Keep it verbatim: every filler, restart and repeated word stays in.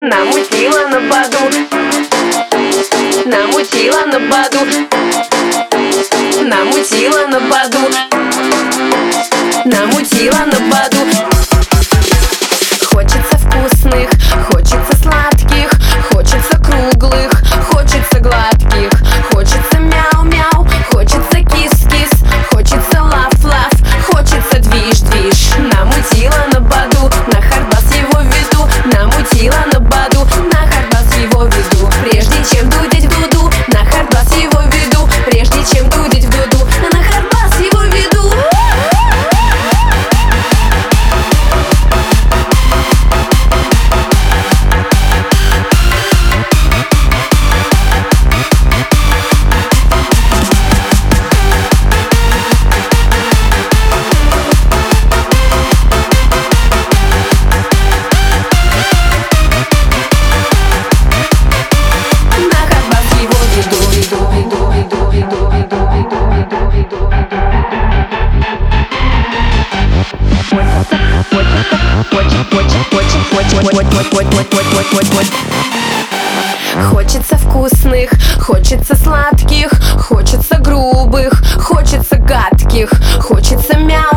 намутила на баду, намутила на баду, намутила на баду, намутила на баду. Хочется вкусных, хочется сладких, хочется круглых, хочется гладких, хочется мяу-мяу, хочется кис-кис, хочется лав-лав, хочется движ-движ. Намутила на баду, на хардбас его веду, намутила на баду, на хардбас его веду. Прежде чем дудеть в дуду, на хардбас его веду, прежде чем дудеть в дуду, на хардбас его веду. Хочется вкусных, хочется сладких, хочется грубых, хочется гадких, хочется мяу.